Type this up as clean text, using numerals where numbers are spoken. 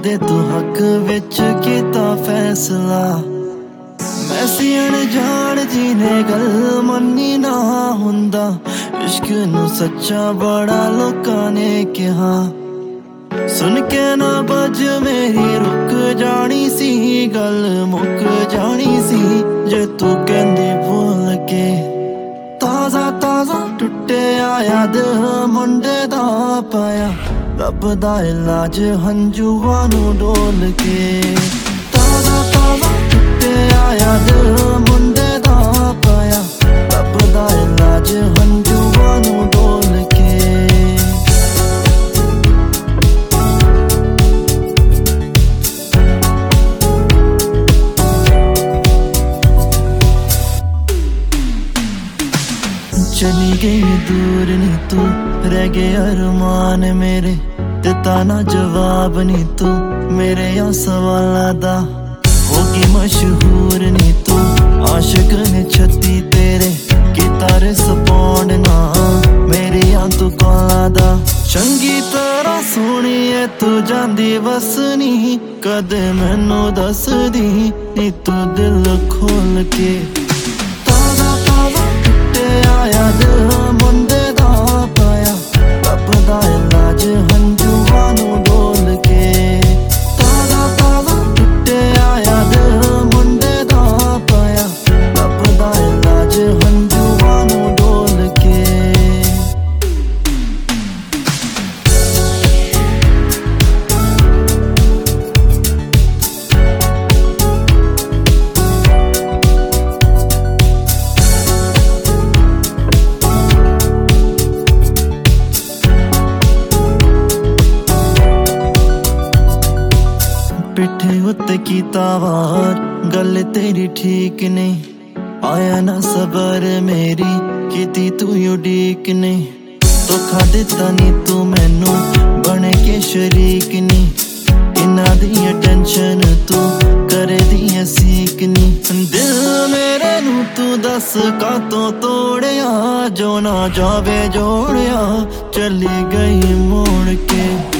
ਦੇ ਤੂੰ ਹੱਕ ਵਿੱਚ ਕੀਤਾ ਫੈਸਲਾ। ਮੈਂ ਸੀ ਅਣਜਾਣ ਜੀ ਨੇ ਗੱਲ ਮੰਨੀ ਨਾ ਹੁੰਦਾ, ਇਸ਼ਕ ਨੂੰ ਸੱਚਾ ਬੜਾ ਲੋਕਾਂ ਨੇ ਕਿਹਾ। ਸੁਣ ਕੇ ਨਾ ਬੱਜ ਮੇਰੀ ਰੁਕ ਜਾਣੀ ਸੀ, ਗੱਲ ਮੁੱਕ ਜਾਣੀ ਸੀ ਜੇ ਤੂੰ ਕਹਿੰਦੀ ਭੁੱਲ ਕੇ। ਤਾਜ਼ਾ ਤਾਜ਼ਾ ਟੁੱਟਿਆ ਯਾਦ ਮੁੰਡੇ ਦਾ ਪਾਇਆ, ਰੱਬ ਦਾ ਇਲਾਜ ਹੰਝੂਆਂ ਨੂੰ ਡੋਲ ਕੇ। ਤਾਜ਼ਾ ਤਾਜ਼ਾ ਟੁੱਟਿਆ ਯਾਦ ਮੁੰਡੇ ਦਾ ਪਾਇਆ, ਰੱਬ ਦਾ ਇਲਾਜ ਹੰਝੂਆਂ ਨੂੰ ਡੋਲ ਕੇ। चली गई दूर नी तू, रह गए अरमान मेरे, दिता ना जवाब नी तू मेरे या सवालां दा। होगी मशहूर नी तू, आशिक ने छत्ती तेरे कीता रिस्पोंड ना मेरे या तू कॉलां दा। चंगी तरह सोहणीए तू जांदी बस नी, कदे मैनू दसदी नी तू दिल खोल के। ताज़ा ताज़ा याद मुंडे दा पाया, रब दा इलाज हंझूआं नूं डोल के। ताज़ा ताज़ा टुट्टिया याद मुंडे दा पाया, रब दा इलाज हंझूआं नूं डोल के। पिठे उत्ते कीता वार, गल तेरी ठीक नहीं, आया ना सबर मेरी कीती तू उड़ीक नहीं। धोखा दिता नी तू मैनू बने के शरीक नी, इन्हां दी टेंशन तू करे दी सीक नी। दिल मेरे नू तू दस कातों तोड़िया, जो ना जावे जोड़िया चली गई मोड़ के।